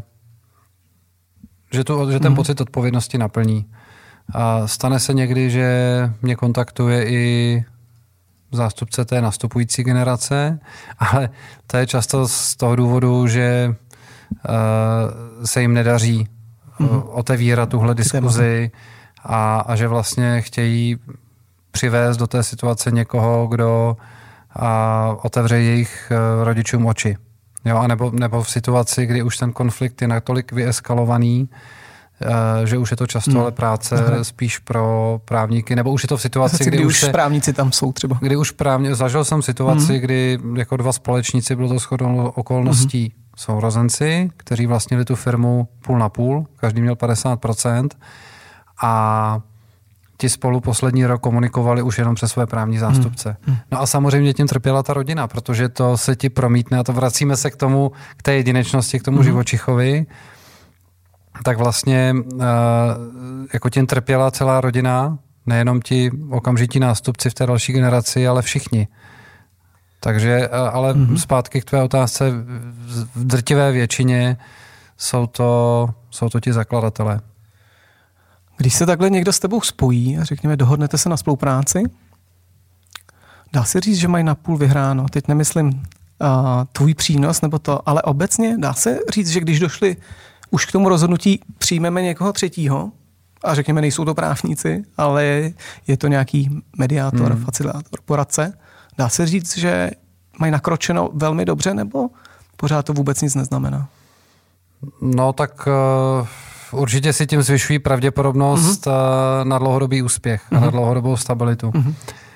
Speaker 2: že, tu, že ten mm. pocit odpovědnosti naplní. A stane se někdy, že mě kontaktuje i zástupce té nastupující generace, ale to je často z toho důvodu, že uh, se jim nedaří mm. otevírat tuhle diskuzi a, a že vlastně chtějí přivést do té situace někoho, kdo a, otevře jejich rodičům oči. Jo, a nebo, nebo v situaci, kdy už ten konflikt je natolik vyeskalovaný, že už je to často hmm. ale práce Aha. spíš pro právníky, nebo už je to v situaci, kdy,
Speaker 1: kdy
Speaker 2: už se,
Speaker 1: právníci tam jsou třeba.
Speaker 2: Kdy už právně, zažil jsem situaci, hmm. kdy jako dva společníci, bylo to shodou okolností hmm. sourozenci, kteří vlastnili tu firmu půl na půl, každý měl padesát procent a ti spolu poslední rok komunikovali už jenom přes své právní zástupce. Hmm. No a samozřejmě tím trpěla ta rodina, protože to se ti promítne a to vracíme se k tomu, k té jedinečnosti, k tomu hmm. živočichovi, tak vlastně uh, jako tím trpěla celá rodina, nejenom ti okamžití nástupci v té další generaci, ale všichni. Takže, uh, ale hmm. zpátky k tvé otázce, v drtivé většině jsou to, jsou to ti zakladatelé.
Speaker 1: Když se takhle někdo s tebou spojí a řekněme, dohodnete se na spolupráci, dá se říct, že mají napůl vyhráno. Teď nemyslím uh, tvůj přínos nebo to, ale obecně dá se říct, že když došli už k tomu rozhodnutí, přijmeme někoho třetího, a řekněme, nejsou to právníci, ale je to nějaký mediátor, hmm. facilitátor, poradce. Dá se říct, že mají nakročeno velmi dobře, nebo pořád to vůbec nic neznamená?
Speaker 2: No tak uh, určitě si tím zvyšují pravděpodobnost uh-huh. uh, na dlouhodobý úspěch uh-huh. a na dlouhodobou stabilitu. Uh-huh. Uh,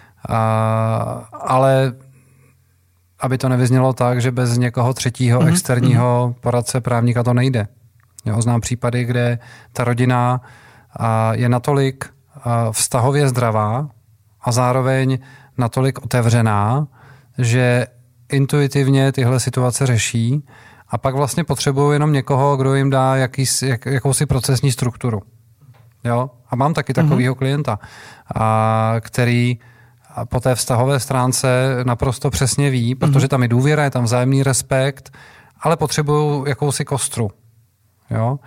Speaker 2: ale aby to nevyznělo tak, že bez někoho třetího, uh-huh. externího poradce právníka to nejde. Jo, znám případy, kde ta rodina uh, je natolik uh, vztahově zdravá a zároveň natolik otevřená, že intuitivně tyhle situace řeší a pak vlastně potřebují jenom někoho, kdo jim dá jaký, jak, jakousi procesní strukturu. Jo? A mám taky takového mm-hmm. klienta, a, který po té vztahové stránce naprosto přesně ví, protože tam je důvěra, je tam vzájemný respekt, ale potřebují jakousi kostru. Jo?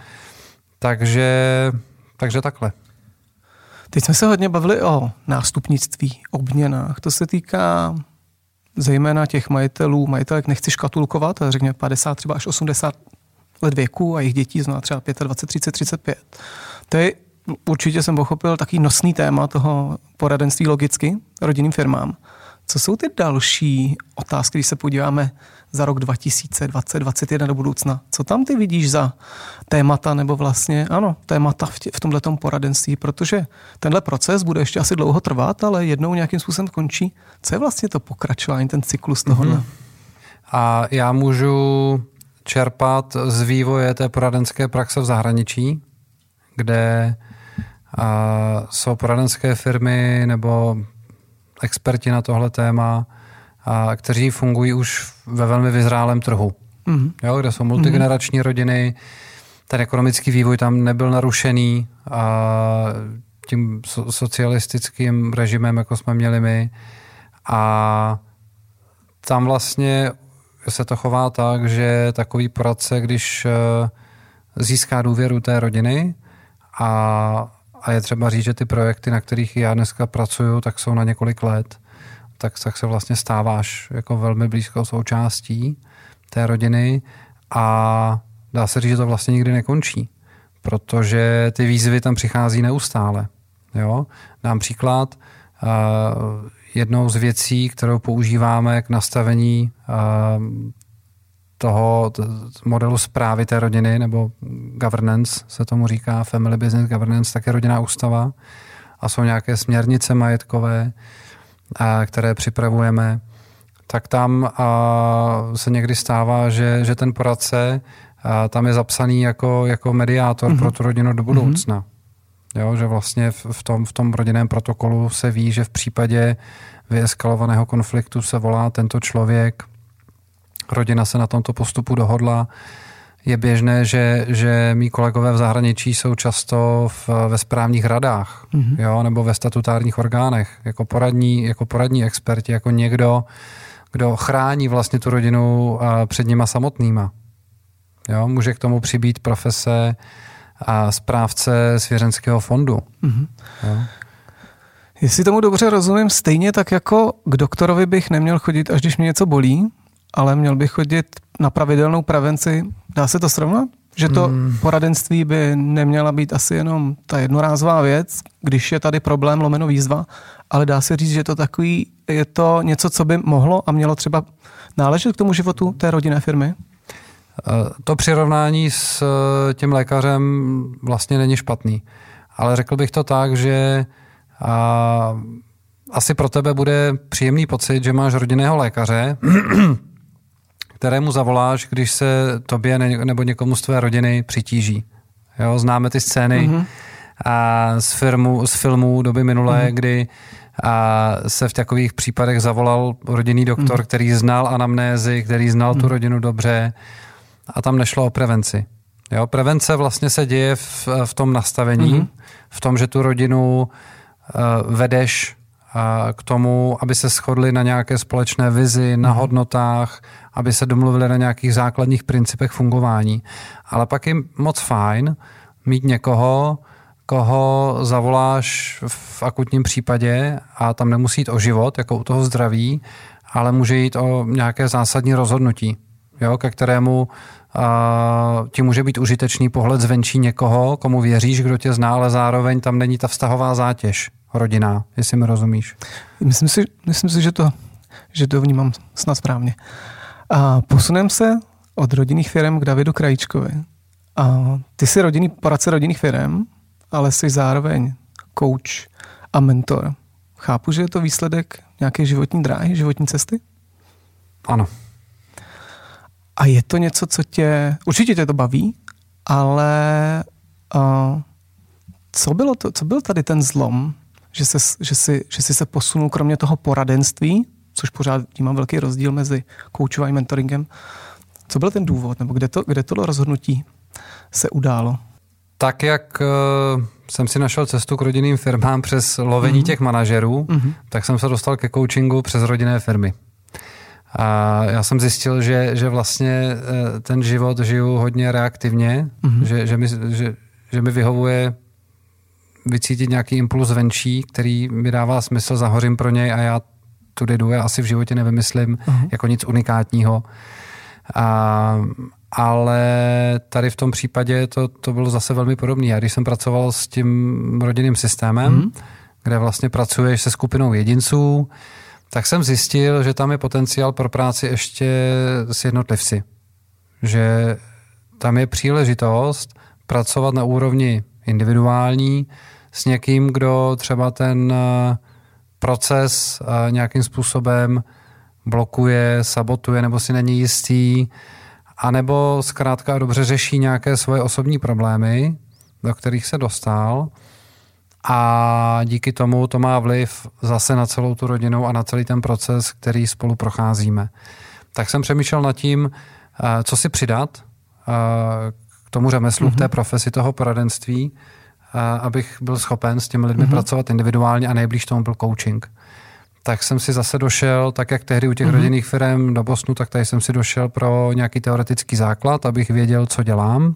Speaker 2: Takže, takže takhle.
Speaker 1: Teď jsme se hodně bavili o nástupnictví, obměnách. To se týká zejména těch majitelů, majitelek nechci škatulkovat, ale řekněme padesát třeba až osmdesát let věku a jejich dětí zná třeba dvacet pět, třicet, třicet pět. To je, určitě jsem pochopil, takový nosný téma toho poradenství logicky rodinným firmám. Co jsou ty další otázky, když se podíváme za rok dva tisíce dvacet, dvacet jedna do budoucna? Co tam ty vidíš za témata, nebo vlastně, ano, témata v, tě, v tomhletom poradenství? Protože tenhle proces bude ještě asi dlouho trvat, ale jednou nějakým způsobem končí. Co je vlastně to pokračování, ten cyklus tohohle? Mm-hmm.
Speaker 2: A já můžu čerpat z vývoje té poradenské praxe v zahraničí, kde a, jsou poradenské firmy nebo experti na tohle téma, a kteří fungují už ve velmi vyzrálém trhu. Mm-hmm. Jo, kde jsou multigenerační mm-hmm. rodiny, ten ekonomický vývoj tam nebyl narušený a tím so- socialistickým režimem, jako jsme měli my. A tam vlastně se to chová tak, že takový poradce, když získá důvěru té rodiny a, a je třeba říct, že ty projekty, na kterých já dneska pracuju, tak jsou na několik let, tak, tak se vlastně stáváš jako velmi blízkou součástí té rodiny a dá se říct, že to vlastně nikdy nekončí, protože ty výzvy tam přichází neustále. Jo? Dám příklad. Uh, jednou z věcí, kterou používáme k nastavení uh, toho t- modelu správy té rodiny, nebo governance se tomu říká, family business governance, tak je rodinná ústava a jsou nějaké směrnice majetkové, které připravujeme, tak tam se někdy stává, že, že ten poradce tam je zapsaný jako, jako mediátor mm-hmm. pro tu rodinu do budoucna. Mm-hmm. Jo, že vlastně v tom, v tom rodinném protokolu se ví, že v případě vyeskalovaného konfliktu se volá tento člověk, rodina se na tomto postupu dohodla. Je běžné, že, že mý kolegové v zahraničí jsou často v, ve správních radách, mm-hmm. jo, nebo ve statutárních orgánech, jako poradní, jako poradní experti, jako někdo, kdo chrání vlastně tu rodinu a, před nima samotnýma. Jo, může k tomu přibýt profese a správce svěřenského fondu. Mm-hmm. Jo.
Speaker 1: Jestli tomu dobře rozumím, stejně tak jako k doktorovi bych neměl chodit, až když mě něco bolí, ale měl bych chodit na pravidelnou prevenci. Dá se to srovnat? Že to hmm. poradenství by neměla být asi jenom ta jednorázová věc, když je tady problém lomeno výzva, ale dá se říct, že to takový, je to něco, co by mohlo a mělo třeba náležet k tomu životu té rodinné firmy?
Speaker 2: To přirovnání s tím lékařem vlastně není špatný. Ale řekl bych to tak, že a, asi pro tebe bude příjemný pocit, že máš rodinného lékaře, kterému zavoláš, když se tobě nebo někomu z tvé rodiny přitíží. Jo, známe ty scény mm-hmm. a z, firmu, z filmů doby minulé, mm-hmm. kdy a se v takových případech zavolal rodinný doktor, mm-hmm. který znal anamnézy, který znal mm-hmm. tu rodinu dobře a tam nešlo o prevenci. Jo, prevence vlastně se děje v, v tom nastavení, mm-hmm. v tom, že tu rodinu uh, vedeš k tomu, aby se shodli na nějaké společné vizi, na hodnotách, aby se domluvili na nějakých základních principech fungování. Ale pak je moc fajn mít někoho, koho zavoláš v akutním případě a tam nemusí jít o život, jako u toho zdraví, ale může jít o nějaké zásadní rozhodnutí. jo, ke kterému a, ti může být užitečný pohled zvenčí někoho, komu věříš, kdo tě zná, ale zároveň tam není ta vztahová zátěž rodinná, jestli mi rozumíš.
Speaker 1: Myslím si, myslím si že, to, že to vnímám snad správně. A posunem se od rodinných firem k Davidu Krajíčkovi. A ty jsi rodinný, poradce rodinných firem, ale jsi zároveň coach a mentor. Chápu, že je to výsledek nějaké životní dráhy, životní cesty?
Speaker 2: Ano.
Speaker 1: A je to něco, co tě, určitě tě to baví, ale uh, co bylo to, co byl tady ten zlom, že, se, že, si, že jsi se posunul kromě toho poradenství, což pořád mám velký rozdíl mezi coachem a mentoringem. Co byl ten důvod, nebo kde to, kde to rozhodnutí se událo?
Speaker 2: Tak, jak uh, jsem si našel cestu k rodinným firmám přes lovení mm-hmm. těch manažerů, mm-hmm. tak jsem se dostal ke coachingu přes rodinné firmy. A já jsem zjistil, že, že vlastně uh, ten život žiju hodně reaktivně, mm-hmm. že, že, mi, že, že mi vyhovuje vycítit nějaký impuls venčí, který mi dává smysl, zahořím pro něj a já tudy jdu, já asi v životě nevymyslím mm-hmm. jako nic unikátního. A, ale tady v tom případě to, to bylo zase velmi podobné. A když jsem pracoval s tím rodinným systémem, mm. kde vlastně pracuješ se skupinou jedinců, tak jsem zjistil, že tam je potenciál pro práci ještě s jednotlivci. Že tam je příležitost pracovat na úrovni individuální s někým, kdo třeba ten proces nějakým způsobem blokuje, sabotuje nebo si není jistý, anebo zkrátka dobře řeší nějaké svoje osobní problémy, do kterých se dostal a díky tomu to má vliv zase na celou tu rodinu a na celý ten proces, který spolu procházíme. Tak jsem přemýšlel nad tím, co si přidat k tomu řemeslu, mm-hmm. k té profesi toho poradenství, abych byl schopen s těmi lidmi mm-hmm. pracovat individuálně a nejblíž tomu byl coaching. Tak jsem si zase došel, tak jak tehdy u těch mm-hmm. rodinných firem do Bostonu, tak tady jsem si došel pro nějaký teoretický základ, abych věděl, co dělám.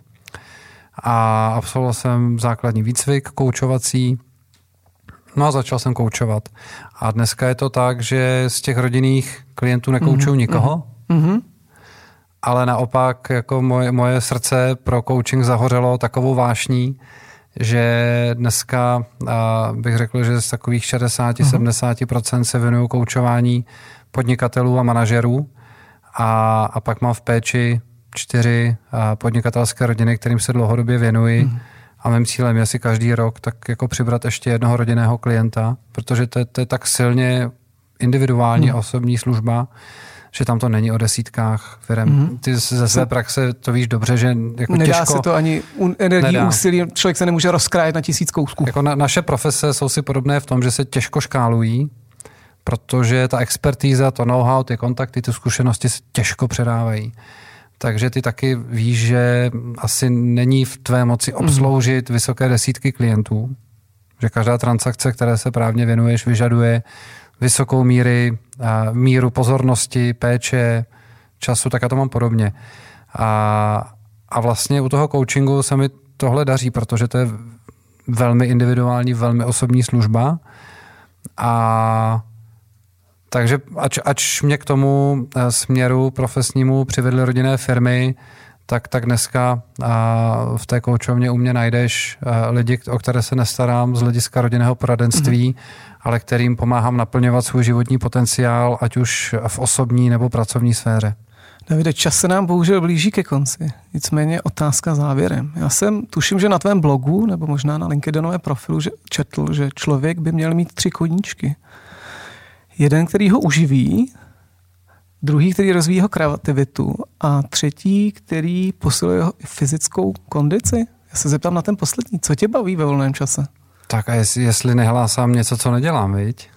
Speaker 2: A absolvoval jsem základní výcvik koučovací. No a začal jsem koučovat. A dneska je to tak, že z těch rodinných klientů nekoučuju mm-hmm. nikoho, mm-hmm. ale naopak jako moje, moje srdce pro coaching zahořelo takovou vášní, že dneska bych řekl, že z takových šedesát až sedmdesát procent se věnuju koučování podnikatelů a manažerů a, a pak mám v péči čtyři podnikatelské rodiny, kterým se dlouhodobě věnuji mm. a mým cílem je si každý rok tak jako přibrat ještě jednoho rodinného klienta, protože to, to je tak silně individuální mm. a osobní služba, že tam to není o desítkách firem. Mm-hmm. Ty ze své praxe to víš dobře, že jako
Speaker 1: nedá
Speaker 2: těžko...
Speaker 1: se to ani energii, nedá. Úsilí, člověk se nemůže rozkrájet na tisíc kousků.
Speaker 2: Jako na, naše profese jsou si podobné v tom, že se těžko škálují, protože ta expertíza, to know-how, ty kontakty, ty zkušenosti se těžko předávají. Takže ty taky víš, že asi není v tvé moci obsloužit mm-hmm. vysoké desítky klientů, že každá transakce, které se právně věnuješ, vyžaduje vysokou míry, míru pozornosti, péče, času, tak já to mám podobně. A, a vlastně u toho coachingu se mi tohle daří, protože to je velmi individuální, velmi osobní služba. A takže ač, ač mě k tomu směru profesnímu přivedly rodinné firmy, tak, tak dneska v té koučovně u mě najdeš lidi, o které se nestarám z hlediska rodinného poradenství, mm-hmm. ale kterým pomáhám naplňovat svůj životní potenciál, ať už v osobní nebo pracovní sféře.
Speaker 1: Davide, čas se nám bohužel blíží ke konci. Nicméně otázka závěrem. Já jsem tuším, že na tvém blogu nebo možná na LinkedInovém profilu že četl, že člověk by měl mít tři koníčky. Jeden, který ho uživí, druhý, který rozvíjí jeho kreativitu a třetí, který posiluje jeho fyzickou kondici. Já se zeptám na ten poslední. Co tě baví ve volném čase?
Speaker 2: Tak a jestli, jestli nehlásám něco, co nedělám, viď?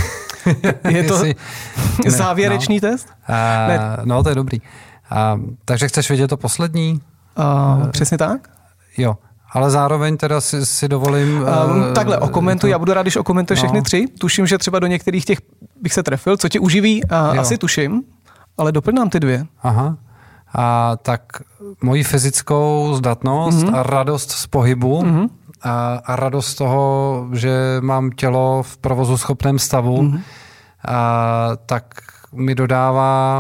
Speaker 1: Je to jestli... závěrečný
Speaker 2: no.
Speaker 1: test?
Speaker 2: A, ne. No, to je dobrý. A, takže chceš vidět to poslední?
Speaker 1: A, přesně tak?
Speaker 2: Jo. Ale zároveň teda si, si dovolím...
Speaker 1: Um, takhle, okomentuj, to... já budu rád, když okomentuješ no. všechny tři. Tuším, že třeba do některých těch bych se trefil. Co tě uživí, uh, asi tuším, ale doplň nám ty dvě.
Speaker 2: Aha. A tak moji fyzickou zdatnost mm-hmm. a radost z pohybu mm-hmm. a, a radost z toho, že mám tělo v provozu schopném stavu, mm-hmm. a, tak mi dodává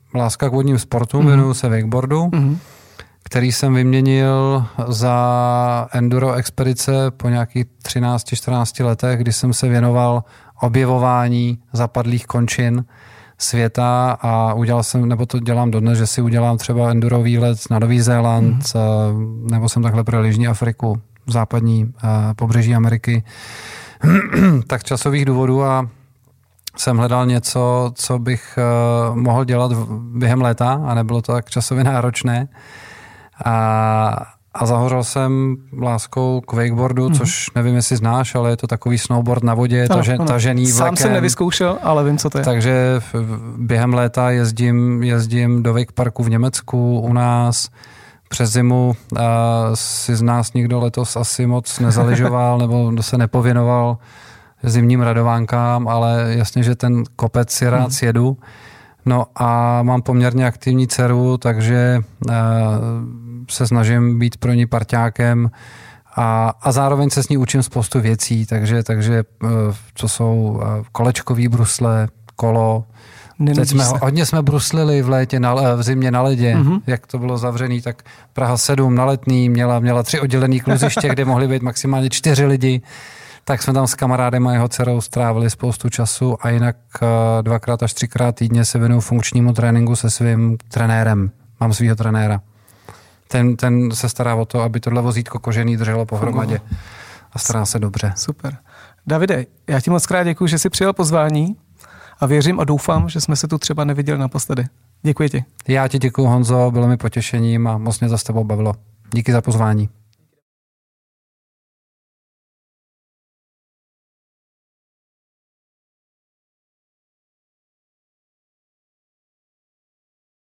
Speaker 2: láska k vodním sportům, mm. věnuju se wakeboardu, mm. který jsem vyměnil za enduro expedice po nějakých třinácti čtrnácti letech, kdy jsem se věnoval objevování zapadlých končin světa a udělal jsem, nebo to dělám dodnes, že si udělám třeba enduro výlet na Nový Zéland, mm. nebo jsem takhle pro Jižní Afriku, západní pobřeží Ameriky, tak časových důvodů a jsem hledal něco, co bych uh, mohl dělat během léta a nebylo to tak časově náročné. A, a zahořel jsem láskou k wakeboardu, mm-hmm. což nevím, jestli znáš, ale je to takový snowboard na vodě,
Speaker 1: ano,
Speaker 2: taže,
Speaker 1: ano.
Speaker 2: tažený vlekem.
Speaker 1: Sám jsem nevyzkoušel, ale vím, co to je.
Speaker 2: Takže během léta jezdím, jezdím do wakeparku v Německu, u nás. Přes zimu uh, si z nás nikdo letos asi moc nezaližoval nebo se nepověnoval zimním radovánkám, ale jasně, že ten kopec si rád sjedu. No a mám poměrně aktivní dceru, takže uh, se snažím být pro ní parťákem a, a zároveň se s ní učím spoustu věcí, takže, takže uh, to jsou uh, kolečkový brusle, kolo. Teď jsme, hodně jsme bruslili v létě, na, v zimě na ledě, mm-hmm. jak to bylo zavřený, tak Praha sedm na Letný měla, měla tři oddělený kluziště, kde mohly být maximálně čtyři lidi. Tak jsme tam s kamarádem a jeho dcerou strávili spoustu času a jinak dvakrát až třikrát týdně se věnuju funkčnímu tréninku se svým trenérem. Mám svýho trenéra. Ten, ten se stará o to, aby tohle vozítko kožený drželo pohromadě a stará se dobře.
Speaker 1: Super. Davide, já ti moc krát děkuji, že jsi přijal pozvání a věřím a doufám, že jsme se tu třeba neviděli naposledy. Děkuji ti.
Speaker 2: Já ti děkuji, Honzo, bylo mi potěšením a moc mě za s tebou bavilo. Díky za pozvání.